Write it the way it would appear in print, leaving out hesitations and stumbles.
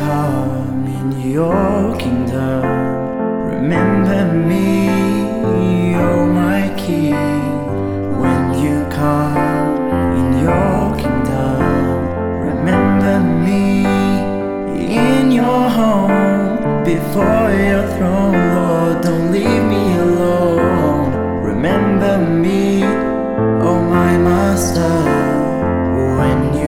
come in your kingdom, remember me, oh my King. When you come in your kingdom, remember me in your home, before your throne, Lord. Don't leave me alone. Remember me